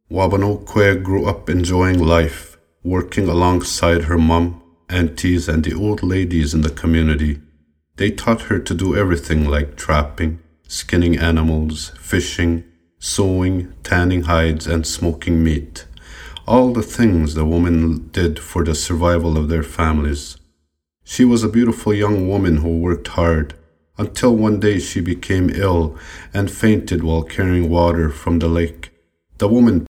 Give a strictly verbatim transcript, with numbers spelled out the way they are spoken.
Wabanokwe grew up enjoying life, working alongside her mom, aunties, and the old ladies in the community. They taught her to do everything like trapping, skinning animals, fishing, sewing, tanning hides, and smoking meat. All the things the women did for the survival of their families. She was a beautiful young woman who worked hard, until one day she became ill and fainted while carrying water from the lake. The woman